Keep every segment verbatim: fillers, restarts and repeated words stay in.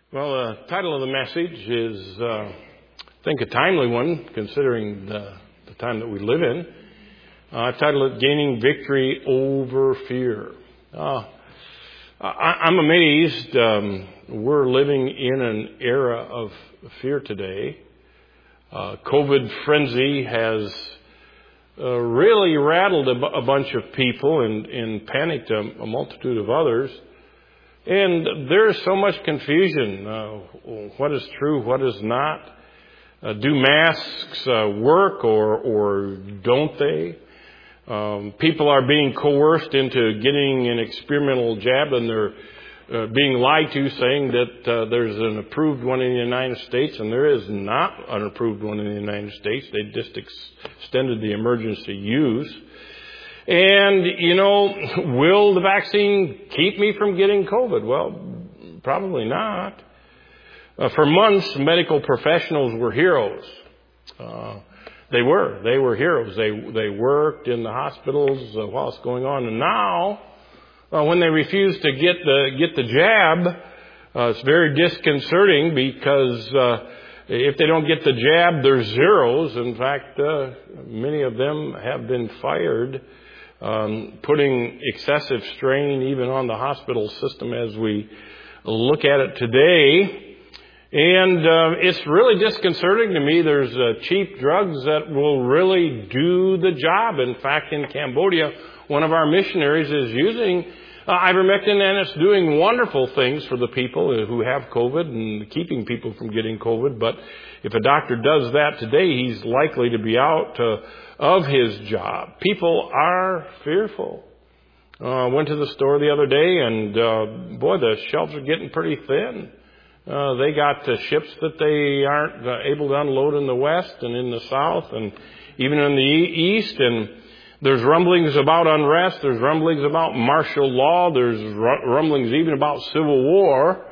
Well, the title of the message is, uh, I think, a timely one, considering the, the time that we live in. Uh, I've titled it, Gaining Victory Over Fear. Uh, I, I'm amazed um, we're living in an era of fear today. Uh, COVID frenzy has uh, really rattled a, b- a bunch of people and, and panicked a, a multitude of others. And there's so much confusion. Uh, what is true, what is not? Uh, do masks uh, work or or don't they? Um, people are being coerced into getting an experimental jab, and they're uh, being lied to, saying that uh, there's an approved one in the United States, and there is not an approved one in the United States. They just ex- extended the emergency use. And, you know, will the vaccine keep me from getting COVID? Well, probably not. Uh, for months, medical professionals were heroes. Uh, they were. They were heroes. They they worked in the hospitals uh, while it's going on. And now, uh, when they refuse to get the get the jab, uh, it's very disconcerting because uh, if they don't get the jab, they're zeros. In fact, uh, many of them have been fired. Um, putting excessive strain even on the hospital system as we look at it today. And uh, it's really disconcerting to me. There's uh, cheap drugs that will really do the job. In fact, in Cambodia, one of our missionaries is using uh, ivermectin, and it's doing wonderful things for the people who have COVID and keeping people from getting COVID. But if a doctor does that today, he's likely to be out uh, of his job. People are fearful. I uh, went to the store the other day, and uh, boy, the shelves are getting pretty thin. Uh, they got uh, ships that they aren't uh, able to unload in the west and in the south and even in the e- east. And there's rumblings about unrest. There's rumblings about martial law. There's r- rumblings even about civil war.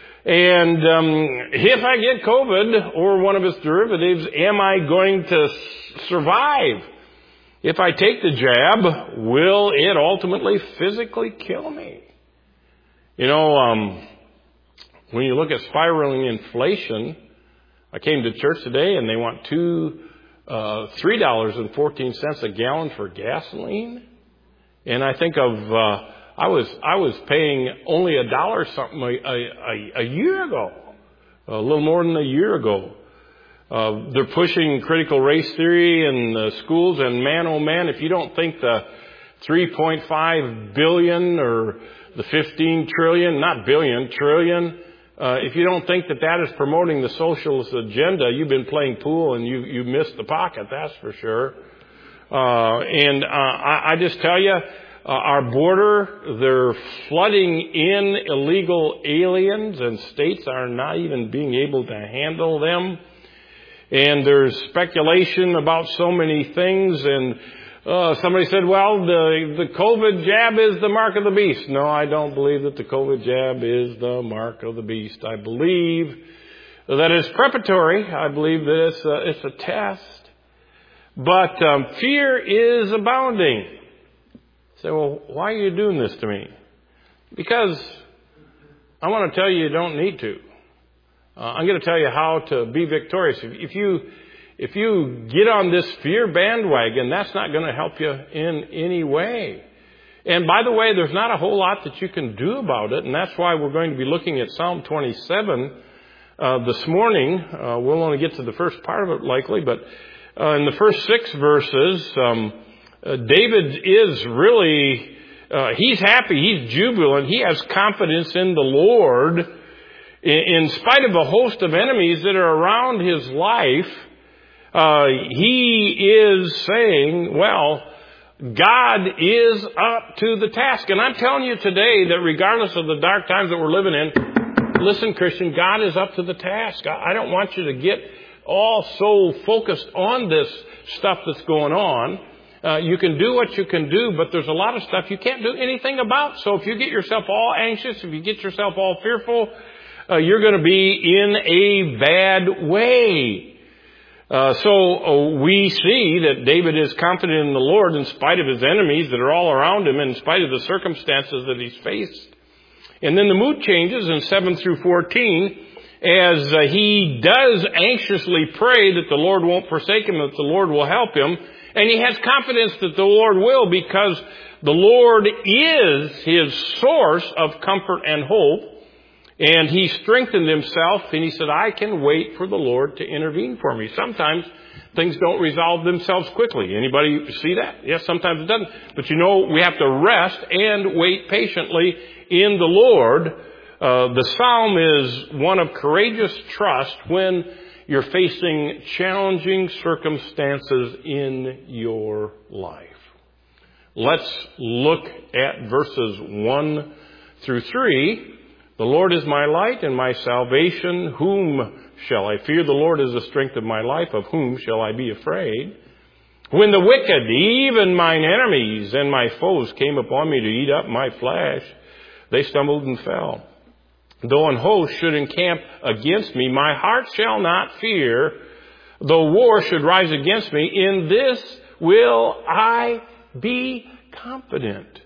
And um, if I get COVID or one of its derivatives, am I going to s- survive? If I take the jab, will it ultimately physically kill me? You know, um, when you look at spiraling inflation, I came to church today and they want two, uh, three dollars and fourteen cents a gallon for gasoline, and I think of. Uh, I was I was paying only a dollar something a, a, a year ago, a little more than a year ago. Uh, they're pushing critical race theory in the schools, and man, oh man, if you don't think the three point five billion or the fifteen trillion, not billion, trillion, uh, if you don't think that that is promoting the socialist agenda, you've been playing pool and you you missed the pocket, that's for sure. Uh, and uh, I, I just tell you. Uh, our border, they're flooding in illegal aliens, and states are not even being able to handle them. And there's speculation about so many things. And uh, somebody said, well, the, the COVID jab is the mark of the beast. No, I don't believe that the COVID jab is the mark of the beast. I believe that it's preparatory. I believe that it's a, it's a test. But um, fear is abounding. Say, well, why are you doing this to me? Because I want to tell you you don't need to. Uh, I'm going to tell you how to be victorious. If, if you if you get on this fear bandwagon, that's not going to help you in any way. And by the way, there's not a whole lot that you can do about it, and that's why we're going to be looking at Psalm twenty-seven uh, this morning. Uh, we'll only get to the first part of it likely, but uh, in the first six verses, um, Uh, David is really, uh, he's happy, he's jubilant, he has confidence in the Lord in, in spite of a host of enemies that are around his life. Uh, he is saying, well, God is up to the task. And I'm telling you today that regardless of the dark times that we're living in, listen, Christian, God is up to the task. I, I don't want you to get all so focused on this stuff that's going on. Uh, you can do what you can do, but there's a lot of stuff you can't do anything about. So if you get yourself all anxious, if you get yourself all fearful, uh, you're going to be in a bad way. Uh, so uh, we see that David is confident in the Lord in spite of his enemies that are all around him, in spite of the circumstances that he's faced. And then the mood changes in seven through fourteen as uh, he does anxiously pray that the Lord won't forsake him, that the Lord will help him. And he has confidence that the Lord will, because the Lord is his source of comfort and hope. And he strengthened himself, and he said, I can wait for the Lord to intervene for me. Sometimes things don't resolve themselves quickly. Anybody see that? Yes, sometimes it doesn't. But you know, we have to rest and wait patiently in the Lord. Uh, the psalm is one of courageous trust when you're facing challenging circumstances in your life. Let's look at verses one through three. The Lord is my light and my salvation. Whom shall I fear? The Lord is the strength of my life. Of whom shall I be afraid? When the wicked, even mine enemies and my foes, came upon me to eat up my flesh, they stumbled and fell. Though an host should encamp against me, my heart shall not fear. Though war should rise against me, in this will I be confident.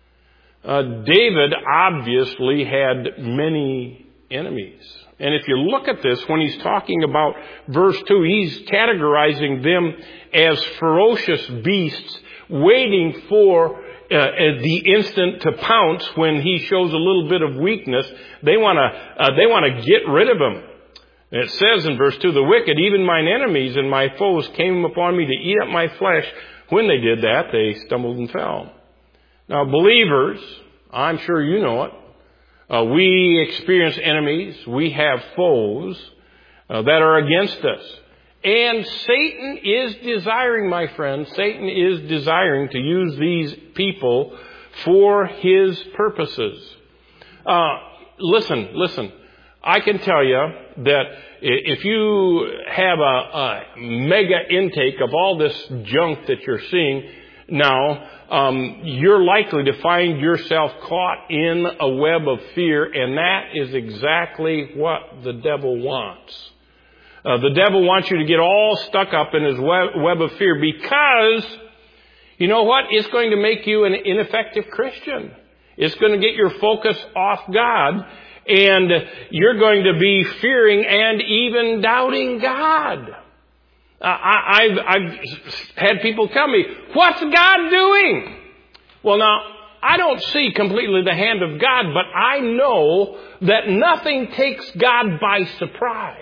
Uh, David obviously had many enemies. And if you look at this, when he's talking about verse two, he's categorizing them as ferocious beasts waiting for uh, the instant to pounce when he shows a little bit of weakness. They want to uh, they want to get rid of him. And it says in verse two, the wicked, even mine enemies and my foes, came upon me to eat up my flesh. When they did that, they stumbled and fell. Now, believers, I'm sure you know it. Uh, we experience enemies. We have foes uh, that are against us. And Satan is desiring, my friends, Satan is desiring to use these people for his purposes. Uh, listen, listen. I can tell you that if you have a, a mega intake of all this junk that you're seeing now, um, you're likely to find yourself caught in a web of fear, and that is exactly what the devil wants. Uh, the devil wants you to get all stuck up in his web, web of fear because, you know what? It's going to make you an ineffective Christian. It's going to get your focus off God, and you're going to be fearing and even doubting God. Uh, I, I've, I've had people tell me, what's God doing? Well, now, I don't see completely the hand of God, but I know that nothing takes God by surprise.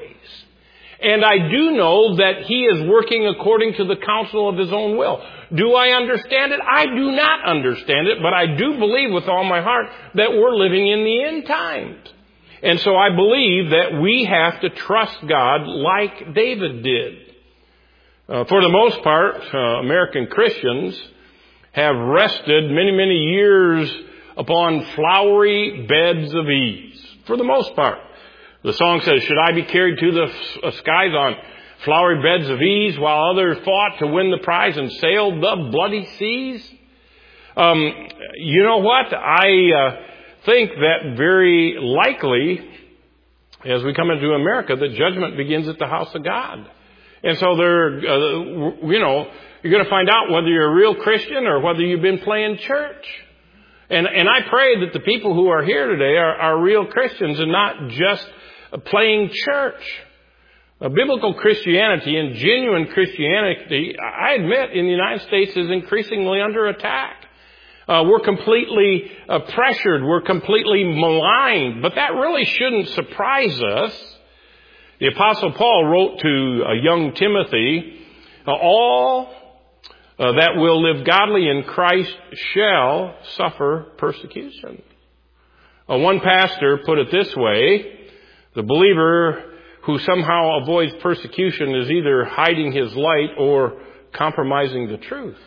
And I do know that He is working according to the counsel of His own will. Do I understand it? I do not understand it, but I do believe with all my heart that we're living in the end times. And so I believe that we have to trust God like David did. Uh, for the most part, uh, American Christians have rested many, many years upon flowery beds of ease. For the most part. The song says, should I be carried to the skies on flowery beds of ease while others fought to win the prize and sailed the bloody seas? Um, you know what? I uh, think that very likely, as we come into America, that judgment begins at the house of God. And so there, uh, you know, you're going to find out whether you're a real Christian or whether you've been playing church. And and I pray that the people who are here today are, are real Christians and not just playing church. Uh, biblical Christianity and genuine Christianity, I admit, in the United States is increasingly under attack. Uh, we're completely uh, pressured. We're completely maligned. But that really shouldn't surprise us. The Apostle Paul wrote to uh, young Timothy, uh, all uh, that will live godly in Christ shall suffer persecution. Uh, one pastor put it this way, the believer who somehow avoids persecution is either hiding his light or compromising the truth.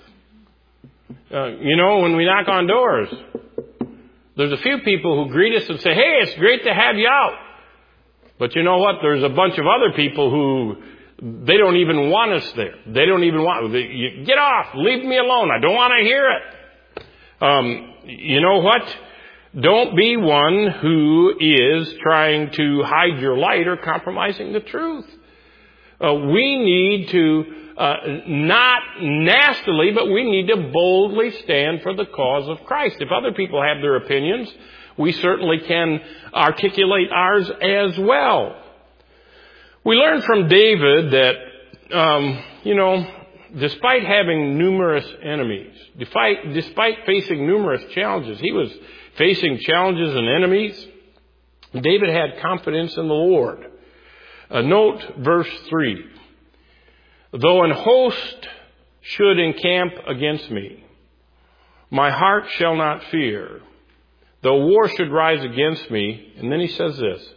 Uh, you know, when we knock on doors, there's a few people who greet us and say, hey, it's great to have you out. But you know what? There's a bunch of other people who, they don't even want us there. They don't even want, you, get off, leave me alone. I don't want to hear it. Um, you know what? Don't be one who is trying to hide your light or compromising the truth. Uh, we need to, uh, not nastily, but we need to boldly stand for the cause of Christ. If other people have their opinions, we certainly can articulate ours as well. We learn from David that, um, you know, despite having numerous enemies, despite, despite facing numerous challenges, he was facing challenges and enemies. David had confidence in the Lord. Uh, note verse three. Though an host should encamp against me, my heart shall not fear. Though war should rise against me, and then he says this,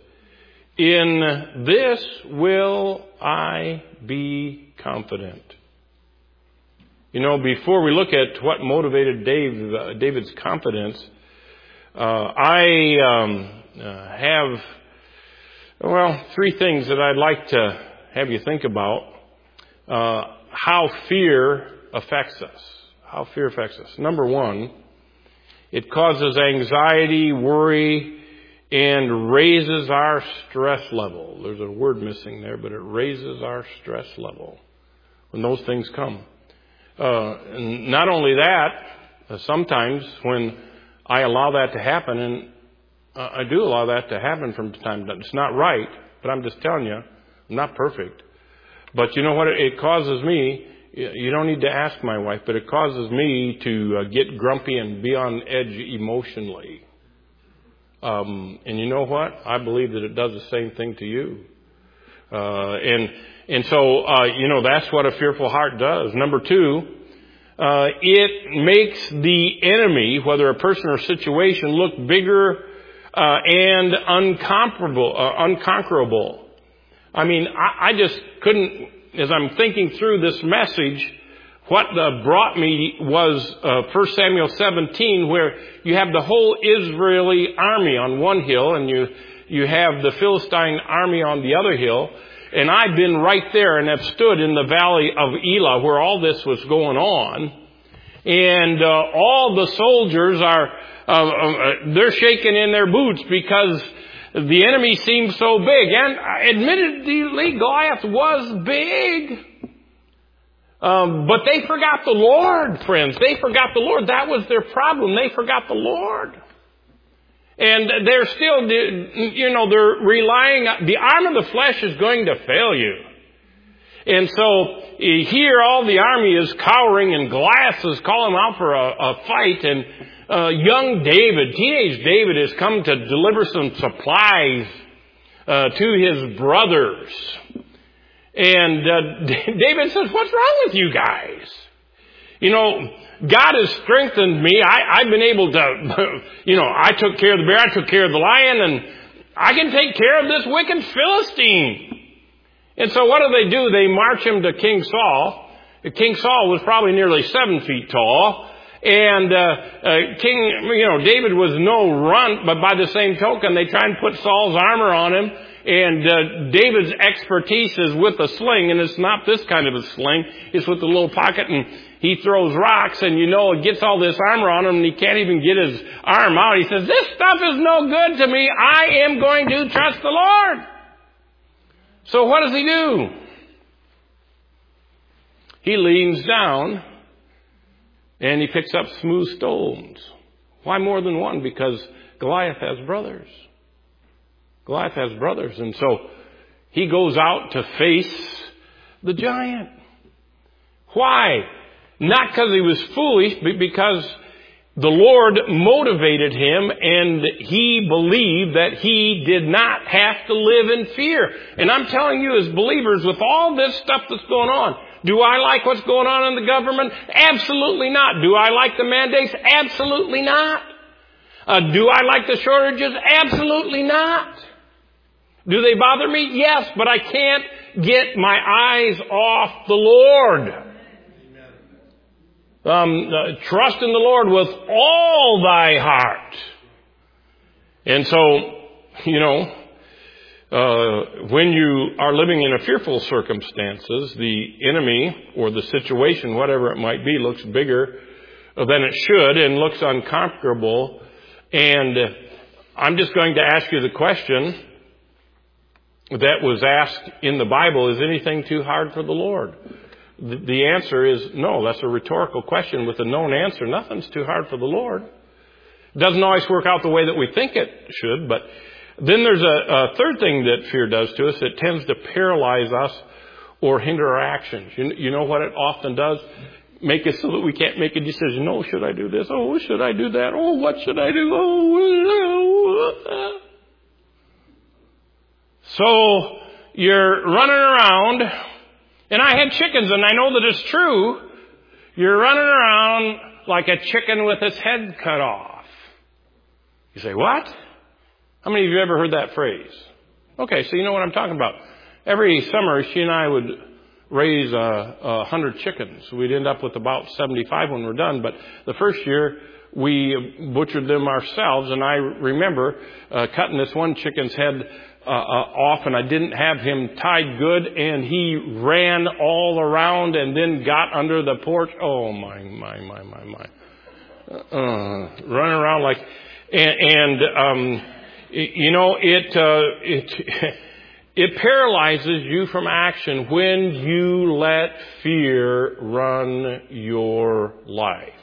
in this will I be confident. You know, before we look at what motivated Dave, uh, David's confidence, uh, I um, uh, have, well, three things that I'd like to have you think about. Uh, how fear affects us. How fear affects us. Number one, it causes anxiety, worry, and raises our stress level. There's a word missing there, but it raises our stress level when those things come. Uh, and not only that, uh, sometimes when I allow that to happen, and uh, I do allow that to happen from time to time. It's not right, but I'm just telling you, I'm not perfect. But you know what? It causes me, you don't need to ask my wife, but it causes me to uh, get grumpy and be on edge emotionally. Um, and you know what? I believe that it does the same thing to you. Uh, and and so, uh, you know, that's what a fearful heart does. Number two, uh, it makes the enemy, whether a person or situation, look bigger uh, and unconquerable. Uh, unconquerable. I mean, I, I just couldn't, as I'm thinking through this message, what uh, brought me was uh, First Samuel seventeen, where you have the whole Israeli army on one hill, and you you have the Philistine army on the other hill. And I've been right there and have stood in the valley of Elah where all this was going on. And uh, all the soldiers are, uh, uh, they're shaking in their boots because the enemy seemed so big. And admittedly, Goliath was big. Um, but they forgot the Lord, friends. They forgot the Lord. That was their problem. They forgot the Lord. And they're still, you know, they're relying on, the arm of the flesh is going to fail you. And so here all the army is cowering and Goliath is calling out for a, a fight. And uh, young David, teenage David, has come to deliver some supplies uh, to his brothers. And uh, David says, what's wrong with you guys? You know, God has strengthened me. I, I've been able to, you know, I took care of the bear, I took care of the lion, and I can take care of this wicked Philistine. And so what do they do? They march him to King Saul. King Saul was probably nearly seven feet tall. And uh, uh, King, you know, David was no runt, but by the same token, they try and put Saul's armor on him. And uh, David's expertise is with a sling, and it's not this kind of a sling. It's with a little pocket, and he throws rocks, and you know, it gets all this armor on him, and he can't even get his arm out. He says, this stuff is no good to me. I am going to trust the Lord. So what does he do? He leans down, and he picks up smooth stones. Why more than one? Because Goliath has brothers. Goliath has brothers. And so he goes out to face the giant. Why? Not because he was foolish, but because the Lord motivated him and he believed that he did not have to live in fear. And I'm telling you as believers, with all this stuff that's going on, do I like what's going on in the government? Absolutely not. Do I like the mandates? Absolutely not. Uh, do I like the shortages? Absolutely not. Do they bother me? Yes, but I can't get my eyes off the Lord. Um, uh, trust in the Lord with all thy heart. And so, you know, uh, when you are living in a fearful circumstances, the enemy or the situation, whatever it might be, looks bigger than it should and looks unconquerable. And uh, I'm just going to ask you the question that was asked in the Bible, is anything too hard for the Lord? The answer is no. That's a rhetorical question with a known answer. Nothing's too hard for the Lord. It doesn't always work out the way that we think it should, but then there's a, a third thing that fear does to us. It tends to paralyze us or hinder our actions. You, you know what it often does? Make it so that we can't make a decision. Oh, should I do this? Oh, should I do that? Oh, what should I do? Oh. So you're running around, and I had chickens, and I know that it's true. You're running around like a chicken with its head cut off. You say, what? How many of you ever heard that phrase? Okay, so you know what I'm talking about. Every summer, she and I would raise a, a hundred chickens. We'd end up with about seventy-five when we're done. But the first year, we butchered them ourselves. And I remember uh, cutting this one chicken's head uh, uh, off, and I didn't have him tied good. And he ran all around and then got under the porch. Oh, my, my, my, my, my. Uh, running around like... And, and um, you know, it... Uh, it It paralyzes you from action when you let fear run your life.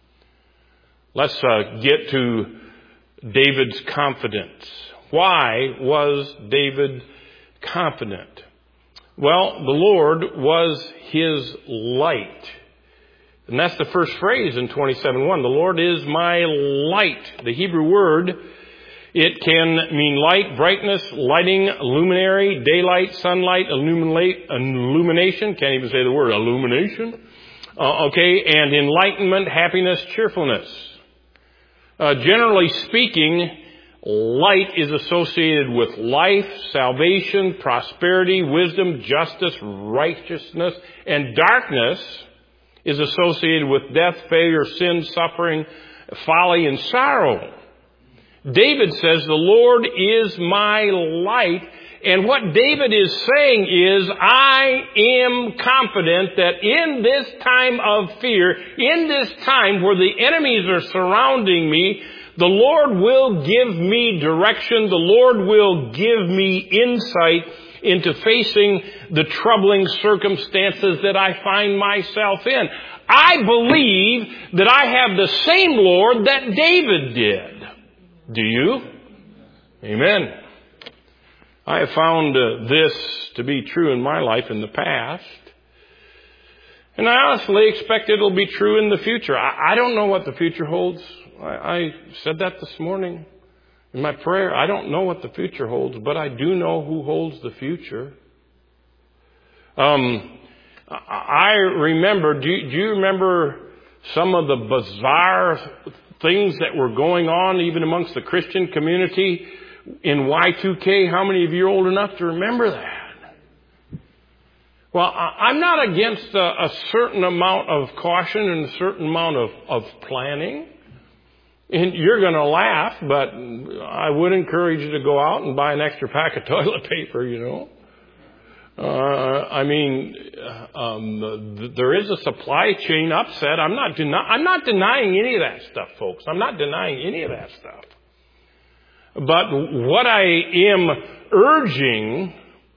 Let's uh, get to David's confidence. Why was David confident? Well, the Lord was his light. And that's the first phrase in twenty-seven one. The Lord is my light. The Hebrew word, it can mean light, brightness, lighting, luminary, daylight, sunlight, illuminate, illumination. Can't even say the word illumination. Uh, okay, and enlightenment, happiness, cheerfulness. Uh, generally speaking, light is associated with life, salvation, prosperity, wisdom, justice, righteousness, and darkness is associated with death, failure, sin, suffering, folly, and sorrow. David says, the Lord is my light. And what David is saying is, I am confident that in this time of fear, in this time where the enemies are surrounding me, the Lord will give me direction. The Lord will give me insight into facing the troubling circumstances that I find myself in. I believe that I have the same Lord that David did. Do you? Amen. I have found uh, this to be true in my life in the past. And I honestly expect it'll be true in the future. I, I don't know what the future holds. I, I said that this morning in my prayer. I don't know what the future holds, but I do know who holds the future. Um, I remember, do you, do you remember some of the bizarre things that were going on even amongst the Christian community in Y two K? How many of you are old enough to remember that? Well, I'm not against a, a certain amount of caution and a certain amount of, of planning. And you're going to laugh, but I would encourage you to go out and buy an extra pack of toilet paper, you know. Uh, I mean, um, th- there is a supply chain upset. I'm not deni- I'm not denying any of that stuff, folks. I'm not denying any of that stuff. But what I am urging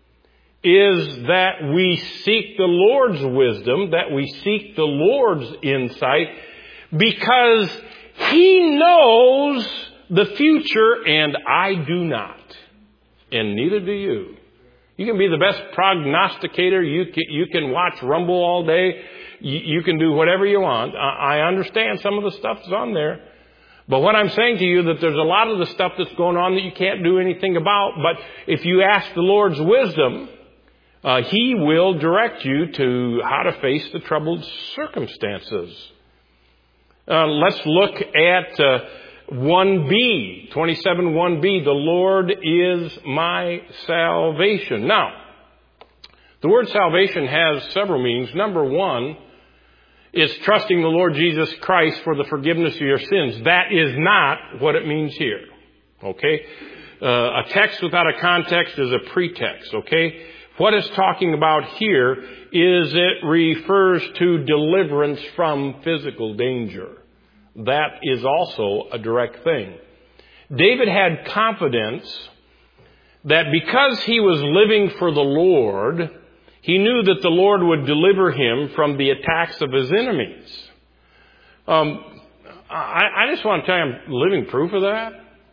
is that we seek the Lord's wisdom, that we seek the Lord's insight, because He knows the future and I do not. And neither do you. You can be the best prognosticator. You can, you can watch Rumble all day. You, you can do whatever you want. I, I understand some of the stuff is on there. But what I'm saying to you, that there's a lot of the stuff that's going on that you can't do anything about. But if you ask the Lord's wisdom, uh, He will direct you to how to face the troubled circumstances. Uh, let's look at uh, one B, twenty-seven one B, the Lord is my salvation. Now, the word salvation has several meanings. Number one is trusting the Lord Jesus Christ for the forgiveness of your sins. That is not what it means here. Okay? Uh, a text without a context is a pretext. Okay? What it's talking about here is it refers to deliverance from physical danger. That is also a direct thing. David had confidence that because he was living for the Lord, he knew that the Lord would deliver him from the attacks of his enemies. Um, I, I just want to tell you I'm living proof of that.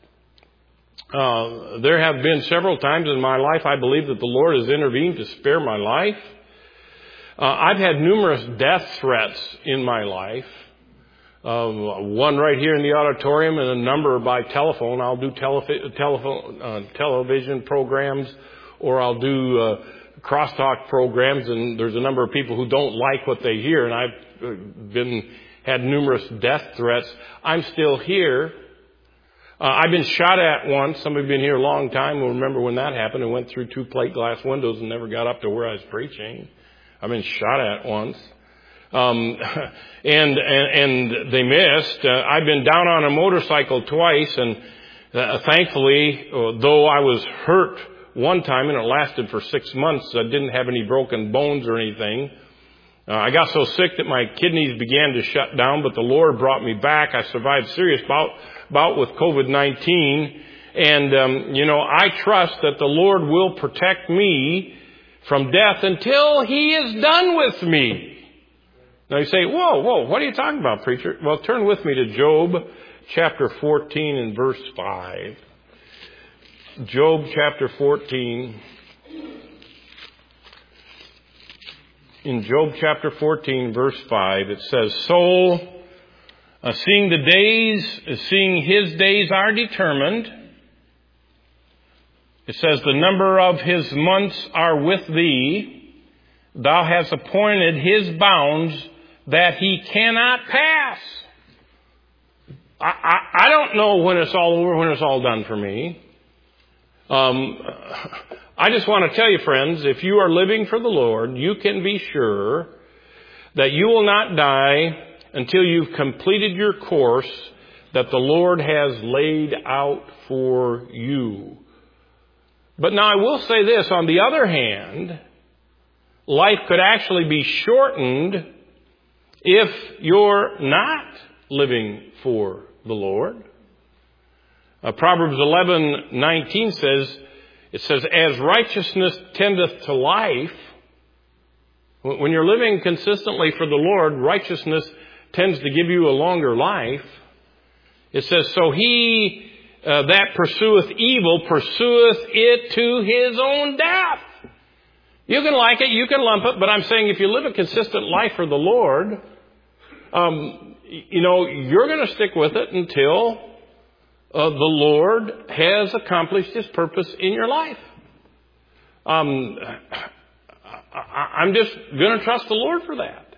Uh, there have been several times in my life I believe that the Lord has intervened to spare my life. Uh, I've had numerous death threats in my life. Uh, one right here in the auditorium and a number by telephone. I'll do telefi- telephone, uh, television programs, or I'll do uh, crosstalk programs, and there's a number of people who don't like what they hear, and I've been had numerous death threats. I'm still here. Uh, I've been shot at once. Some of you have been here a long time will remember when that happened. I went through two plate glass windows and never got up to where I was preaching. I've been shot at once. Um, and, and, and they missed. Uh, I've been down on a motorcycle twice, and uh, thankfully, uh, though I was hurt one time and it lasted for six months, I didn't have any broken bones or anything. Uh, I got so sick that my kidneys began to shut down, but the Lord brought me back. I survived serious bout, bout with covid nineteen. And, um, you know, I trust that the Lord will protect me from death until He is done with me. Now you say, whoa, whoa, what are you talking about, preacher? Well, turn with me to Job chapter fourteen and verse five. Job chapter fourteen. In Job chapter fourteen, verse five, it says, Soul, uh, seeing the days, uh, seeing his days are determined. It says, the number of his months are with thee. Thou hast appointed his bounds that he cannot pass. I, I, I don't know when it's all over, when it's all done for me. Um, I just want to tell you, friends, if you are living for the Lord, you can be sure that you will not die until you've completed your course that the Lord has laid out for you. But now I will say this, on the other hand, life could actually be shortened if you're not living for the Lord. Uh, Proverbs eleven nineteen says, it says, as righteousness tendeth to life, when you're living consistently for the Lord, righteousness tends to give you a longer life. It says, so he uh, that pursueth evil pursueth it to his own death. You can like it, you can lump it, but I'm saying if you live a consistent life for the Lord, um, you know, you're going to stick with it until uh, the Lord has accomplished His purpose in your life. Um, I, I'm just going to trust the Lord for that.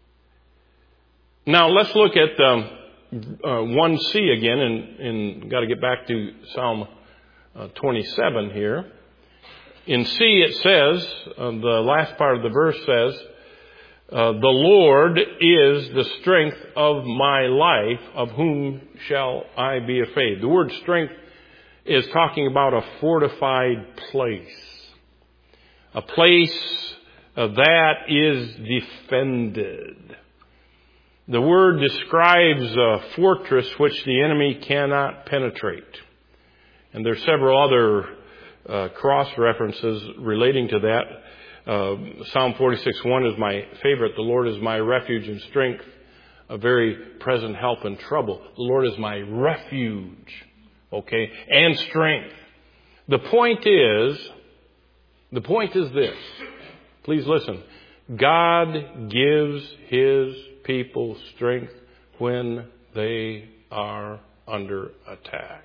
Now let's look at um, uh, one C again, and, and got to get back to Psalm uh, twenty-seven here. In C it says, uh, the last part of the verse says, uh, the Lord is the strength of my life, of whom shall I be afraid? The word strength is talking about a fortified place. A place uh, that is defended. The word describes a fortress which the enemy cannot penetrate. And there are several other uh, cross references relating to that. Uh, Psalm forty-six one is my favorite. The Lord is my refuge and strength, a very present help in trouble. The Lord is my refuge, okay, and strength. The point is, the point is this. Please listen. God gives His people strength when they are under attack.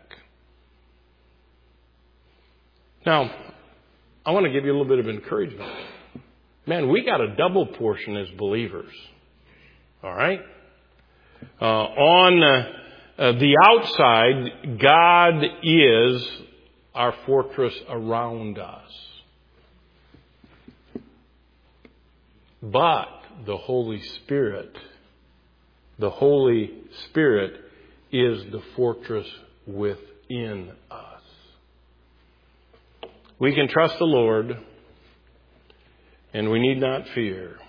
Now, I want to give you a little bit of encouragement. Man, we got a double portion as believers. All right? Uh, on uh, uh, the outside, God is our fortress around us. But the Holy Spirit, the Holy Spirit is the fortress within us. We can trust the Lord, and we need not fear.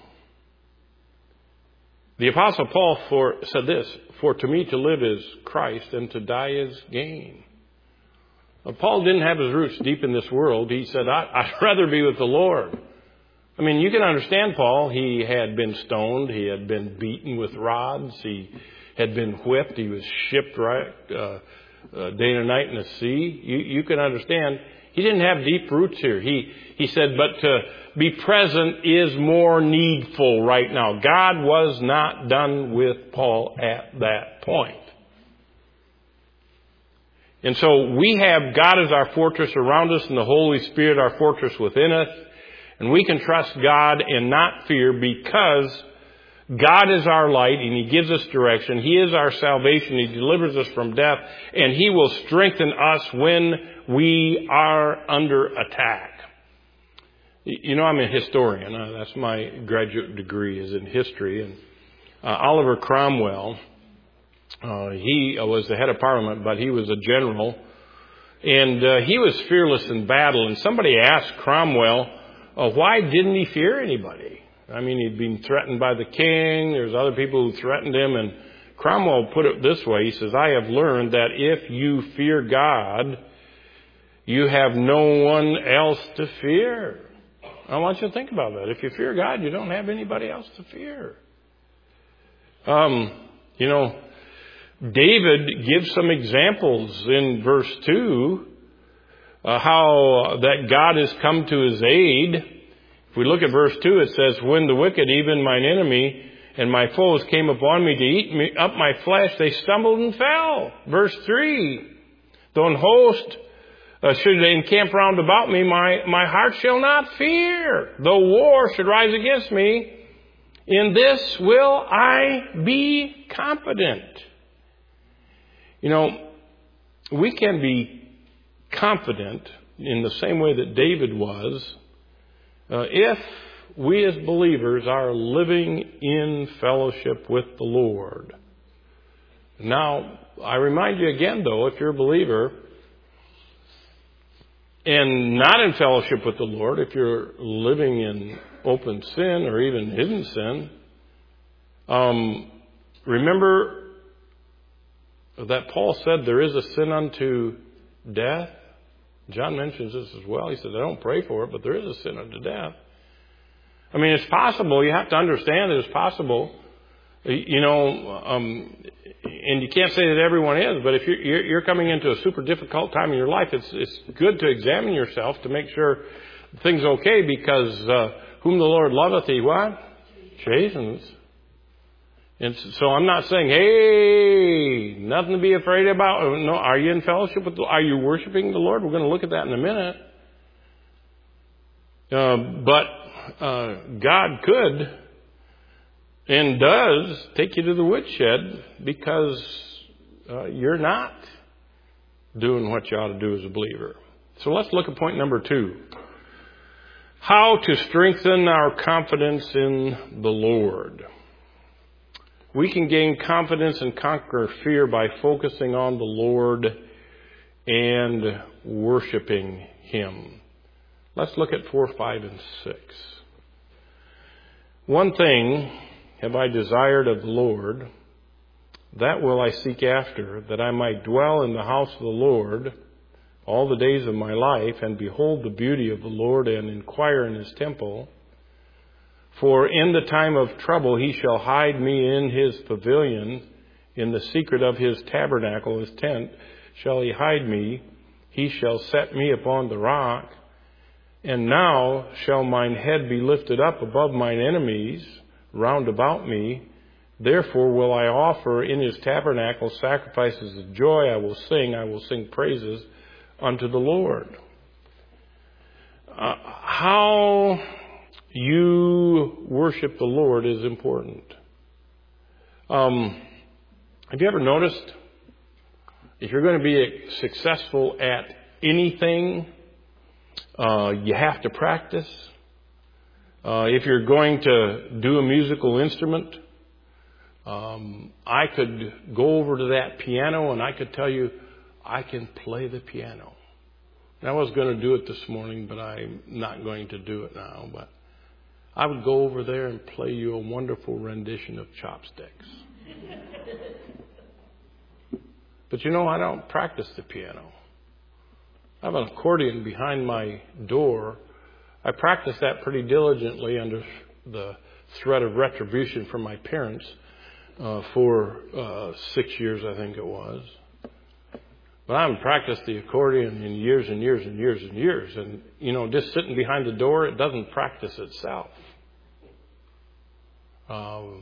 The Apostle Paul for, said this, for to me to live is Christ, and to die is gain. Well, Paul didn't have his roots deep in this world. He said, I, I'd rather be with the Lord. I mean, you can understand Paul. He had been stoned. He had been beaten with rods. He had been whipped. He was shipwrecked uh, uh, day and night in the sea. You, you can understand he didn't have deep roots here. He, he said, but to be present is more needful right now. God was not done with Paul at that point. And so we have God as our fortress around us and the Holy Spirit our fortress within us. And we can trust God and not fear because God is our light and He gives us direction. He is our salvation. He delivers us from death. And He will strengthen us when we are under attack. You know, I'm a historian. Uh, that's my graduate degree is in history. And uh, Oliver Cromwell, uh, he was the head of Parliament, but he was a general. And uh, he was fearless in battle. And somebody asked Cromwell, uh, why didn't he fear anybody? I mean, he'd been threatened by the king. There's other people who threatened him. And Cromwell put it this way. He says, I have learned that if you fear God, you have no one else to fear. I want you to think about that. If you fear God, you don't have anybody else to fear. Um, you know, David gives some examples in verse two, uh, how that God has come to his aid. If we look at verse two, it says, when the wicked, even mine enemy and my foes came upon me to eat me up my flesh, they stumbled and fell. Verse three, though an host Uh, should they encamp round about me, my, my heart shall not fear. Though war should rise against me, in this will I be confident. You know, we can be confident in the same way that David was, uh, if we as believers are living in fellowship with the Lord. Now, I remind you again, though, if you're a believer and not in fellowship with the Lord, if you're living in open sin or even hidden sin, um, remember that Paul said there is a sin unto death. John mentions this as well. He says, I don't pray for it, but there is a sin unto death. I mean, it's possible. You have to understand that it's possible. You know, um, and you can't say that everyone is, but if you're, you're, you're coming into a super difficult time in your life, it's, it's good to examine yourself to make sure things are okay, because uh, whom the Lord loveth, He what? Chastens. And so I'm not saying, hey, nothing to be afraid about. No, are you in fellowship with the, are you worshiping the Lord? We're going to look at that in a minute. Uh, but uh, God could and does take you to the woodshed because uh, you're not doing what you ought to do as a believer. So let's look at point number two. How to strengthen our confidence in the Lord. We can gain confidence and conquer fear by focusing on the Lord and worshiping Him. Let's look at four, five, and six. One thing have I desired of the Lord, that will I seek after, that I might dwell in the house of the Lord all the days of my life, and behold the beauty of the Lord, and inquire in His temple. For in the time of trouble He shall hide me in His pavilion, in the secret of His tabernacle, His tent, shall He hide me. He shall set me upon the rock. And now shall mine head be lifted up above mine enemies round about me. Therefore will I offer in His tabernacle sacrifices of joy. I will sing, I will sing praises unto the Lord. Uh, how you worship the Lord is important. Um, have you ever noticed, if you're going to be successful at anything, uh, you have to practice. Uh, if you're going to do a musical instrument, um, I could go over to that piano and I could tell you, I can play the piano. And I was going to do it this morning, but I'm not going to do it now. But I would go over there and play you a wonderful rendition of Chopsticks. But you know, I don't practice the piano. I have an accordion behind my door. I practiced that pretty diligently under the threat of retribution from my parents. uh, for uh, six years, I think it was. But I haven't practiced the accordion in years and years and years and years. And, you know, just sitting behind the door, it doesn't practice itself. Um,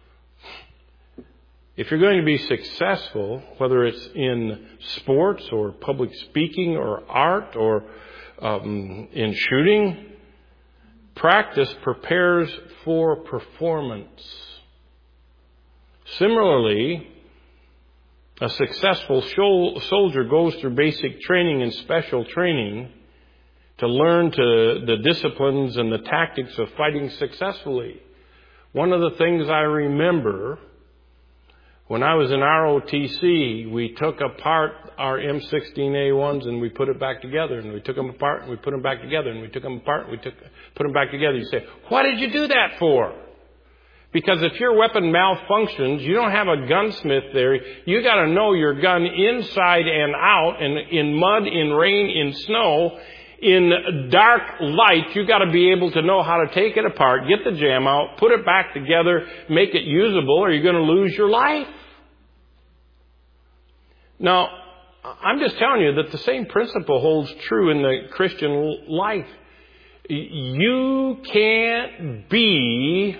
if you're going to be successful, whether it's in sports or public speaking or art or um, in shooting, practice prepares for performance. Similarly, a successful soldier goes through basic training and special training to learn to the disciplines and the tactics of fighting successfully. One of the things I remember when I was in R O T C, we took apart our M sixteen A ones and we put it back together, and we took them apart and we put them back together, and we took them apart and we took put them back together. You say, "What did you do that for?" Because if your weapon malfunctions, you don't have a gunsmith there. You got to know your gun inside and out, and in mud, in rain, in snow, in dark light. You got to be able to know how to take it apart, get the jam out, put it back together, make it usable, or you're going to lose your life. Now, I'm just telling you that the same principle holds true in the Christian life. You can't be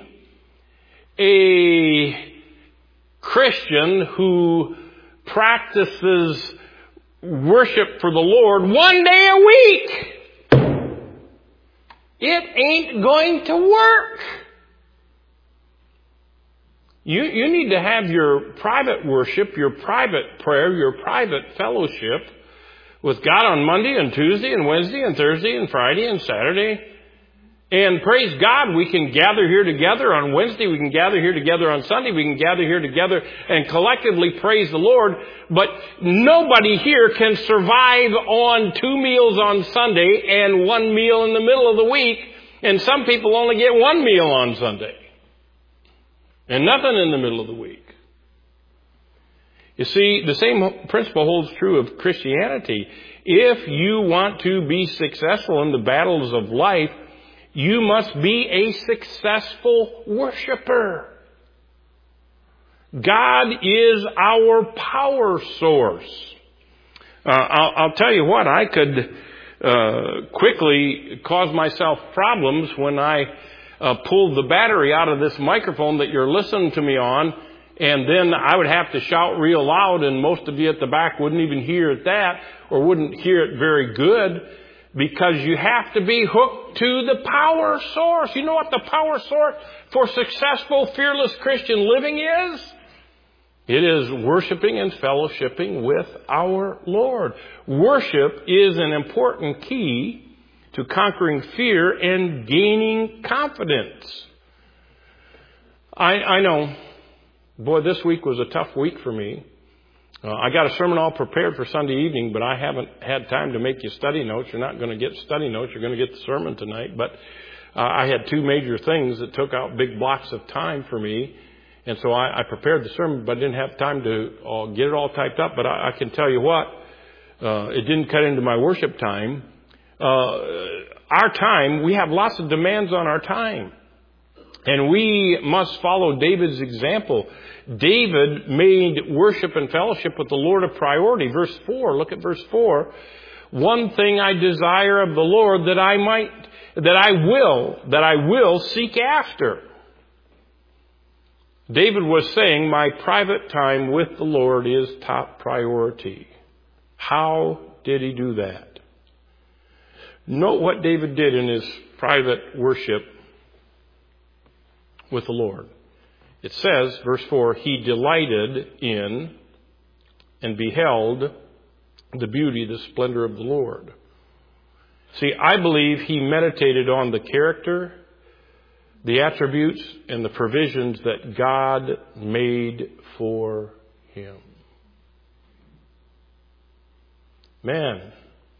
a Christian who practices worship for the Lord one day a week. It ain't going to work. You, you need to have your private worship, your private prayer, your private fellowship with God on Monday and Tuesday and Wednesday and Thursday and Friday and Saturday. And praise God, we can gather here together on Wednesday. We can gather here together on Sunday. We can gather here together and collectively praise the Lord. But nobody here can survive on two meals on Sunday and one meal in the middle of the week. And some people only get one meal on Sunday and nothing in the middle of the week. You see, the same principle holds true of Christianity. If you want to be successful in the battles of life, you must be a successful worshiper. God is our power source. Uh, I'll, I'll tell you what, I could uh, quickly cause myself problems when I uh, pulled the battery out of this microphone that you're listening to me on, and then I would have to shout real loud, and most of you at the back wouldn't even hear that, or wouldn't hear it very good. Because you have to be hooked to the power source. You know what the power source for successful, fearless Christian living is? It is worshiping and fellowshipping with our Lord. Worship is an important key to conquering fear and gaining confidence. I, I know, boy, this week was a tough week for me. Uh, I got a sermon all prepared for Sunday evening, but I haven't had time to make you study notes. You're not going to get study notes. You're going to get the sermon tonight. But uh, I had two major things that took out big blocks of time for me. And so I, I prepared the sermon, but I didn't have time to uh, get it all typed up. But I, I can tell you what, uh, it didn't cut into my worship time. Uh, our time, we have lots of demands on our time. And we must follow David's example. David made worship and fellowship with the Lord a priority. Verse four, look at verse four. One thing I desire of the Lord that I might, that I will, that I will seek after. David was saying, my private time with the Lord is top priority. How did he do that? Note what David did in his private worship with the Lord. It says, verse four, he delighted in and beheld the beauty, the splendor of the Lord. See, I believe he meditated on the character, the attributes, and the provisions that God made for him. Man,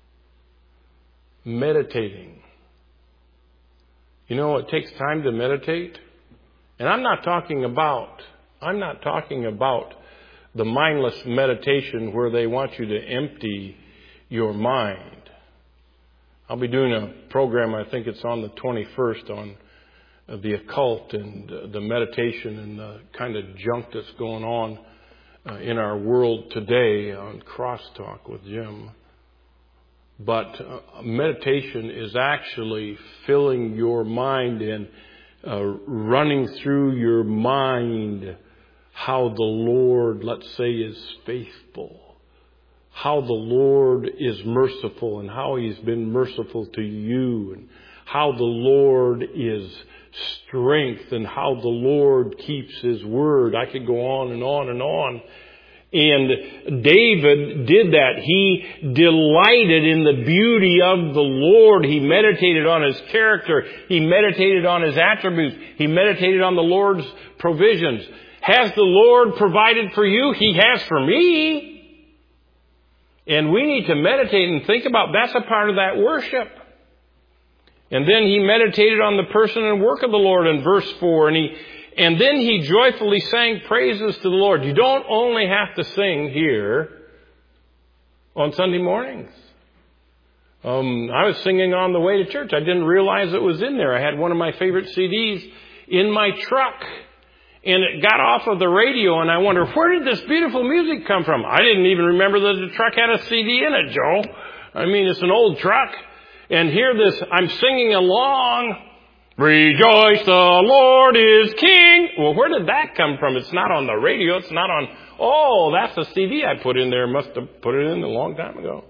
meditating. You know, it takes time to meditate. And I'm not talking about, I'm not talking about the mindless meditation where they want you to empty your mind. I'll be doing a program, I think it's on the twenty-first, on uh, the occult and uh, the meditation and the kind of junk that's going on uh, in our world today on Crosstalk with Jim. But uh, meditation is actually filling your mind and uh, running through your mind how the Lord, let's say, is faithful. How the Lord is merciful and how He's been merciful to you. And how the Lord is strength and how the Lord keeps His word. I could go on and on and on. And David did that. He delighted in the beauty of the Lord. He meditated on His character. He meditated on His attributes. He meditated on the Lord's provisions. Has the Lord provided for you? He has for me. And we need to meditate and think about that's a part of that worship. And then he meditated on the person and work of the Lord in verse four. And he And then he joyfully sang praises to the Lord. You don't only have to sing here on Sunday mornings. Um, I was singing on the way to church. I didn't realize it was in there. I had one of my favorite C Ds in my truck. And it got off of the radio, and I wonder, where did this beautiful music come from? I didn't even remember that the truck had a C D in it, Joe. I mean, it's an old truck. And here this, I'm singing along. Rejoice, the Lord is King. Well, where did that come from? It's not on the radio. It's not on, oh, that's a C D I put in there. Must have put it in a long time ago.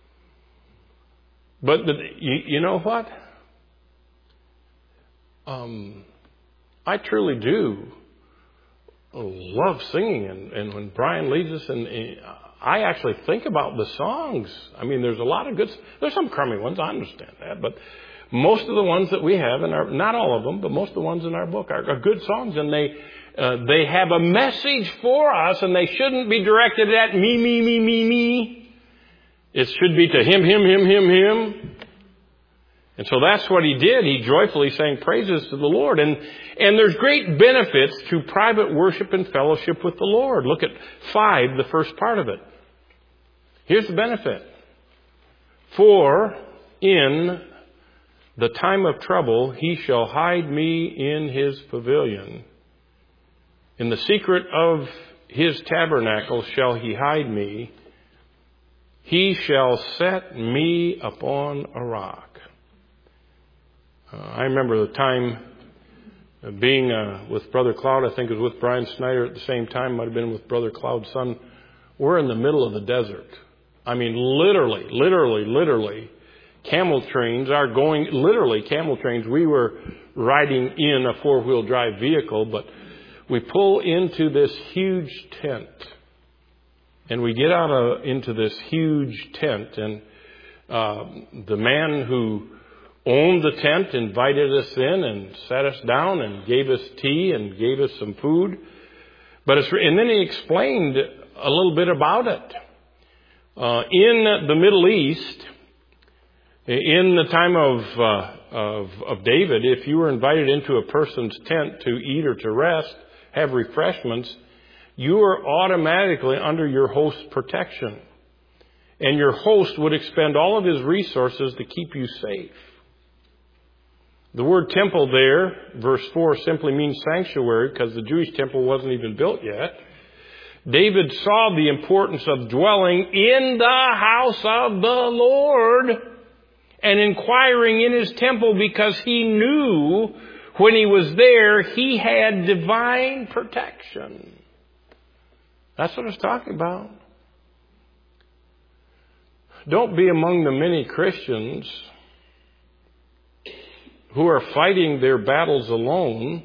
But the, you, you know what? Um, I truly do love singing. And, and when Brian leads us, and, and I actually think about the songs. I mean, there's a lot of good, there's some crummy ones. I understand that. But most of the ones that we have in our, not all of them, but most of the ones in our book are, are good songs, and they uh, they have a message for us, and they shouldn't be directed at me, me, me, me, me. It should be to him, him, him, him, him. And so that's what he did. He joyfully sang praises to the Lord. And, and there's great benefits to private worship and fellowship with the Lord. Look at five, the first part of it. Here's the benefit. For in the time of trouble, He shall hide me in His pavilion. In the secret of His tabernacle shall He hide me. He shall set me upon a rock. Uh, I remember the time uh, being uh, with Brother Cloud. I think it was with Brian Snyder at the same time. Might have been with Brother Cloud's son. We're in the middle of the desert. I mean, literally, literally, literally. Camel trains are going, literally camel trains. We were riding in a four-wheel drive vehicle, but we pull into this huge tent. And we get out of, into this huge tent, and uh, the man who owned the tent invited us in and sat us down and gave us tea and gave us some food. But it's, and then he explained a little bit about it. Uh, in the Middle East, in the time of, uh, of of David, if you were invited into a person's tent to eat or to rest, have refreshments, you were automatically under your host's protection. And your host would expend all of his resources to keep you safe. The word temple there, verse four, simply means sanctuary because the Jewish temple wasn't even built yet. David saw the importance of dwelling in the house of the Lord and inquiring in His temple because he knew when he was there, he had divine protection. That's what it's talking about. Don't be among the many Christians who are fighting their battles alone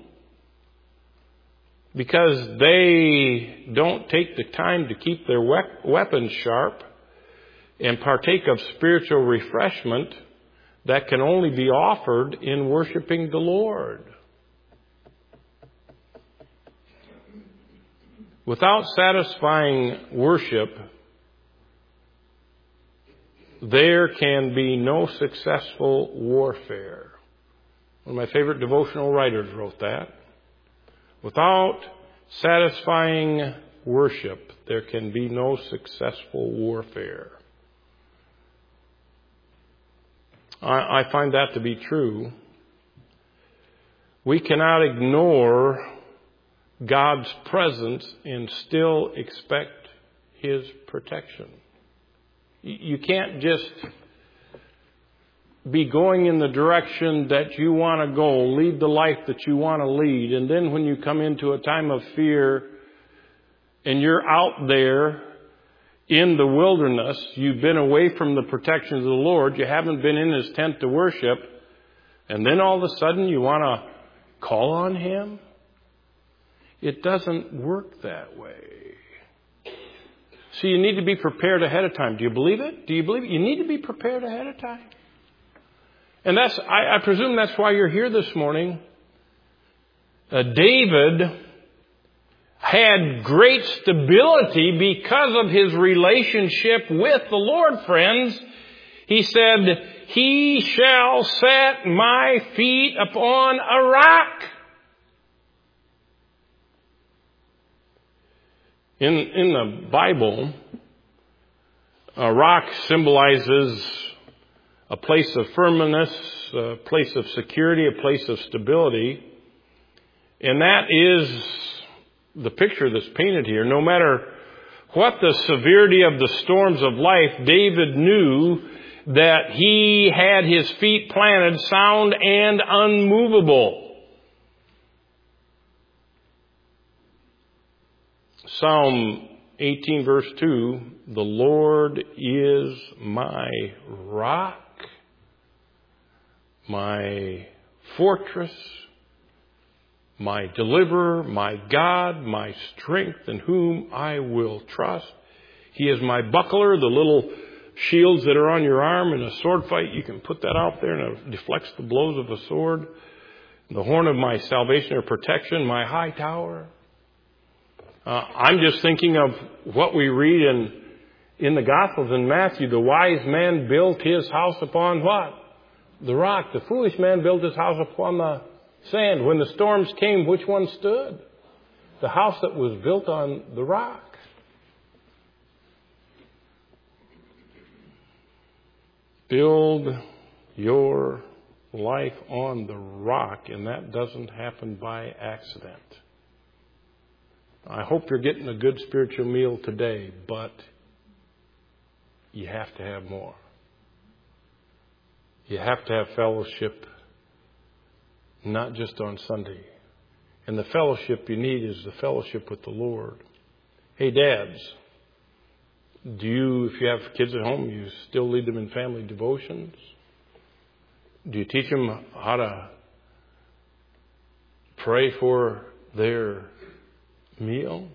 because they don't take the time to keep their weapons sharp and partake of spiritual refreshment that can only be offered in worshiping the Lord. Without satisfying worship, there can be no successful warfare. One of my favorite devotional writers wrote that. Without satisfying worship, there can be no successful warfare. I, I find that to be true. We cannot ignore God's presence and still expect His protection. You can't just be going in the direction that you want to go, lead the life that you want to lead, and then when you come into a time of fear and you're out there in the wilderness, you've been away from the protection of the Lord, you haven't been in His tent to worship, and then all of a sudden you want to call on Him? It doesn't work that way. So you need to be prepared ahead of time. Do you believe it? Do you believe it? You need to be prepared ahead of time. And that's, I, I presume that's why you're here this morning. Uh, David had great stability because of his relationship with the Lord, friends. He said, He shall set my feet upon a rock. In, in the Bible, a rock symbolizes a place of firmness, a place of security, a place of stability. And that is the picture that's painted here. No matter what the severity of the storms of life, David knew that he had his feet planted sound and unmovable. Psalm eighteen verse two, the Lord is my rock, my fortress, my deliverer, my God, my strength, in whom I will trust. He is my buckler, the little shields that are on your arm in a sword fight. You can put that out there and it deflects the blows of a sword. The horn of my salvation or protection, my high tower. Uh, I'm just thinking of what we read in, in the Gospels in Matthew. The wise man built his house upon what? The rock. The foolish man built his house upon the sand. When the storms came, which one stood? The house that was built on the rock. Build your life on the rock, and that doesn't happen by accident. I hope you're getting a good spiritual meal today, but you have to have more. You have to have fellowship, not just on Sunday. And the fellowship you need is the fellowship with the Lord. Hey, dads, do you, if you have kids at home, you still lead them in family devotions? Do you teach them how to pray for their meal?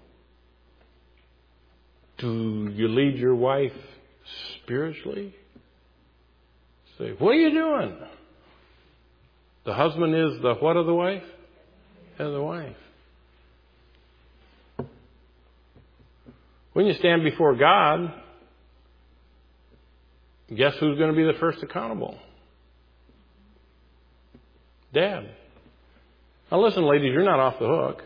Do you lead your wife spiritually? Say, what are you doing? The husband is the what of the wife? Of the wife. When you stand before God, guess who's going to be the first accountable? Dad. Now listen, ladies, you're not off the hook.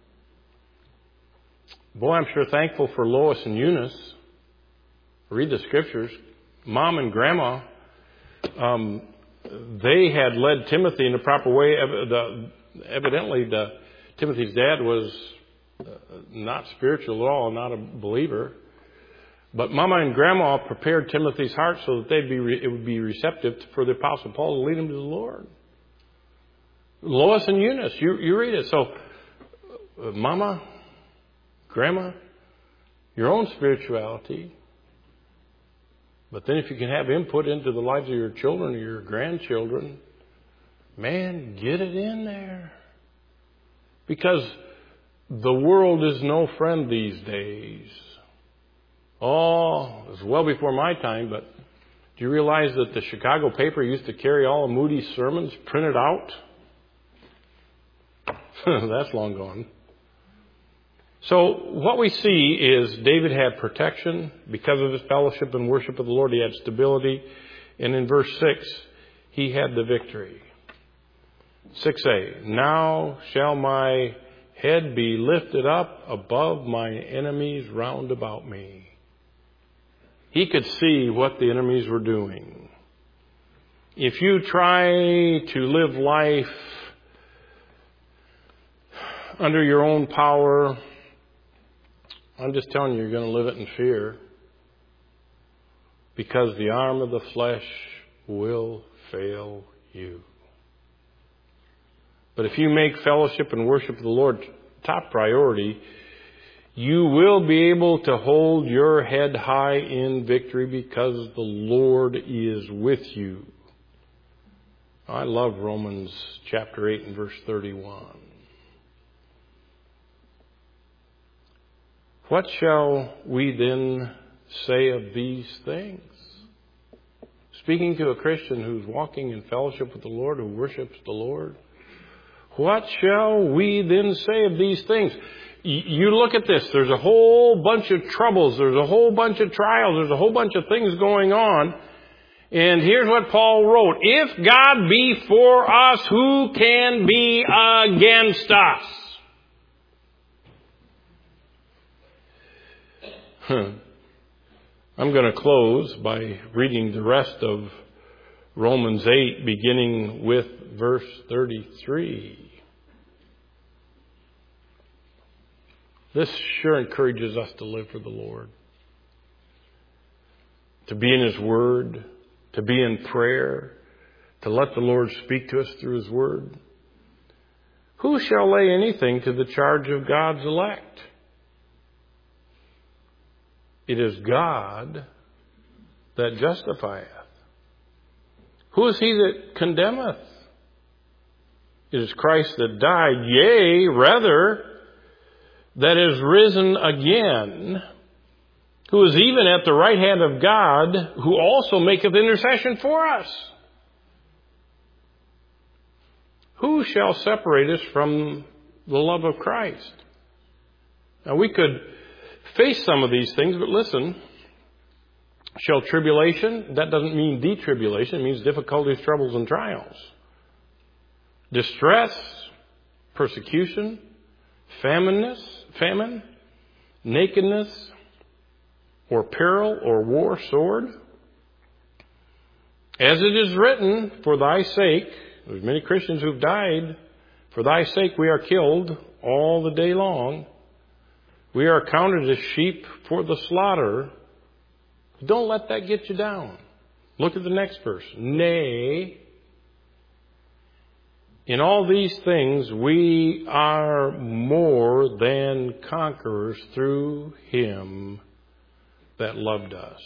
Boy, I'm sure thankful for Lois and Eunice. Read the scriptures. Mom and Grandma, um, they had led Timothy in the proper way. The, evidently, the, Timothy's dad was not spiritual at all, not a believer. But Mama and Grandma prepared Timothy's heart so that they'd be re, it would be receptive for the Apostle Paul to lead him to the Lord. Lois and Eunice, you, you read it. So, uh, Mama, Grandma, your own spirituality. But then if you can have input into the lives of your children or your grandchildren, man, get it in there. Because the world is no friend these days. Oh, it was well before my time, but do you realize that the Chicago paper used to carry all of Moody's sermons printed out? That's long gone. So what we see is David had protection because of his fellowship and worship of the Lord. He had stability. And in verse six, he had the victory. six a, now shall my head be lifted up above my enemies round about me. He could see what the enemies were doing. If you try to live life under your own power, I'm just telling you, you're going to live it in fear. Because the arm of the flesh will fail you. But if you make fellowship and worship of the Lord top priority, you will be able to hold your head high in victory because the Lord is with you. I love Romans chapter eight and verse thirty-one. What shall we then say of these things? Speaking to a Christian who's walking in fellowship with the Lord, who worships the Lord. What shall we then say of these things? You look at this. There's a whole bunch of troubles. There's a whole bunch of trials. There's a whole bunch of things going on. And here's what Paul wrote. If God be for us, who can be against us? Huh. I'm going to close by reading the rest of Romans eight, beginning with verse thirty-three. This sure encourages us to live for the Lord, to be in His Word, to be in prayer, to let the Lord speak to us through His Word. Who shall lay anything to the charge of God's elect? It is God that justifieth. Who is he that condemneth? It is Christ that died, yea, rather, that is risen again, who is even at the right hand of God, who also maketh intercession for us. Who shall separate us from the love of Christ? Now we could face some of these things, but listen. Shall tribulation, that doesn't mean detribulation, it means difficulties, troubles, and trials. Distress, persecution, famine, famine, nakedness, or peril, or war, sword. As it is written, for thy sake, there's many Christians who've died, for thy sake we are killed all the day long. We are counted as sheep for the slaughter. Don't let that get you down. Look at the next verse. Nay, in all these things we are more than conquerors through Him that loved us.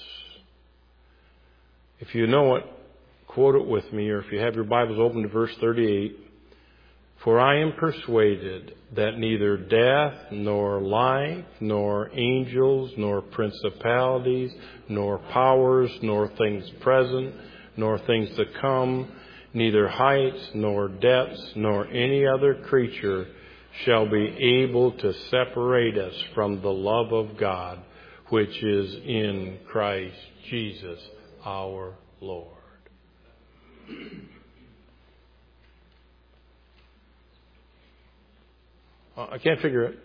If you know it, quote it with me, or if you have your Bibles open to verse thirty-eight. For I am persuaded that neither death, nor life, nor angels, nor principalities, nor powers, nor things present, nor things to come, neither heights, nor depths, nor any other creature shall be able to separate us from the love of God, which is in Christ Jesus our Lord. I can't figure it.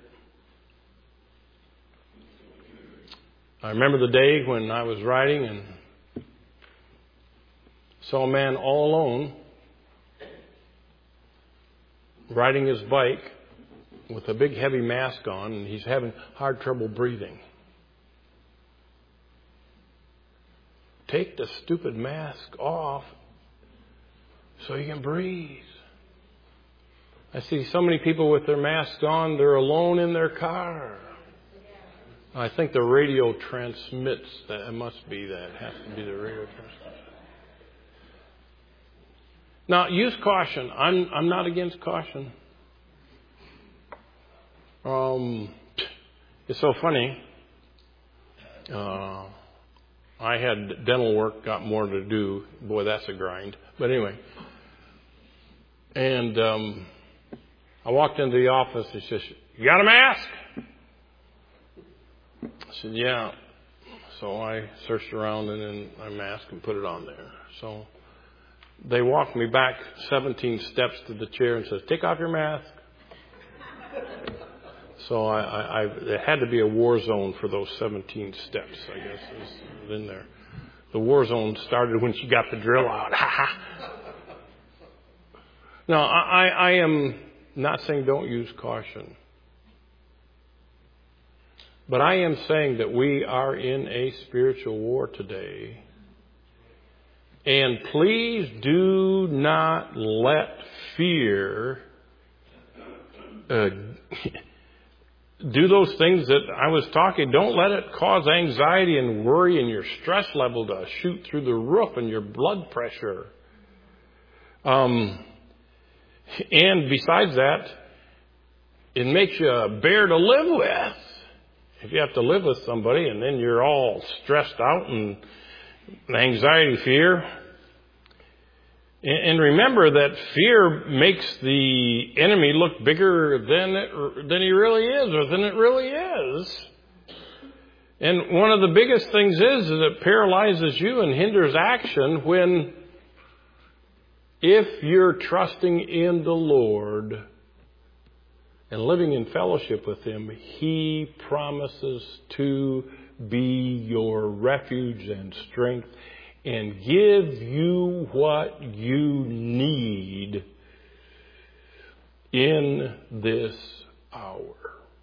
I remember the day when I was riding and saw a man all alone riding his bike with a big heavy mask on, and he's having hard trouble breathing. Take the stupid mask off so you can breathe. I see so many people with their masks on, they're alone in their car. I think the radio transmits that. It must be that. It has to be the radio transmits. Now, use caution. I'm I'm not against caution. Um, it's so funny. Uh, I had dental work, got more to do. Boy, that's a grind. But anyway. And um, I walked into the office and she says, "You got a mask?" I said, "Yeah." So I searched around and then I masked and put it on there. So they walked me back seventeen steps to the chair and says, "Take off your mask." So I, I, I it had to be a war zone for those seventeen steps, I guess, is in there. The war zone started when she got the drill out. No, I, I am not saying don't use caution. But I am saying that we are in a spiritual war today. And please do not let fear uh, do those things that I was talking. Don't let it cause anxiety and worry and your stress level to shoot through the roof and your blood pressure. Um, and besides that, it makes you a bear to live with. If you have to live with somebody and then you're all stressed out and anxiety, fear. And remember that fear makes the enemy look bigger than it, than he really is, or than it really is. And one of the biggest things is that it paralyzes you and hinders action when, if you're trusting in the Lord and living in fellowship with Him, He promises to be your refuge and strength and give you what you need in this hour.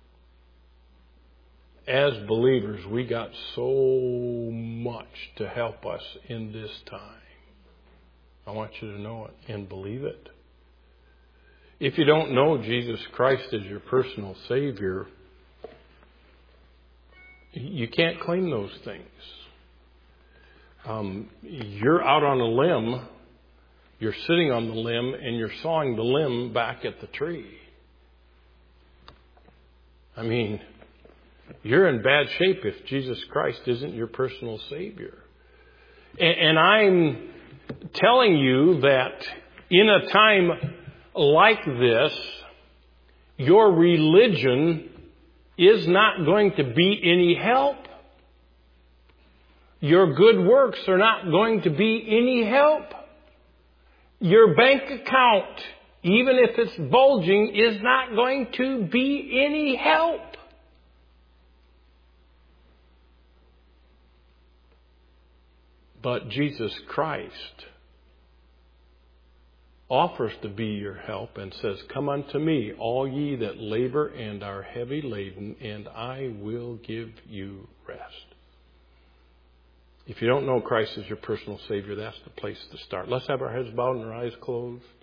As believers, we got so much to help us in this time. I want you to know it and believe it. If you don't know Jesus Christ as your personal Savior, you can't claim those things. Um, you're out on a limb, you're sitting on the limb, and you're sawing the limb back at the tree. I mean, you're in bad shape if Jesus Christ isn't your personal Savior. And, and I'm telling you that in a time like this, your religion is not going to be any help. Your good works are not going to be any help. Your bank account, even if it's bulging, is not going to be any help. But Jesus Christ offers to be your help and says, "Come unto me, all ye that labor and are heavy laden, and I will give you rest." If you don't know Christ as your personal Savior, that's the place to start. Let's have our heads bowed and our eyes closed.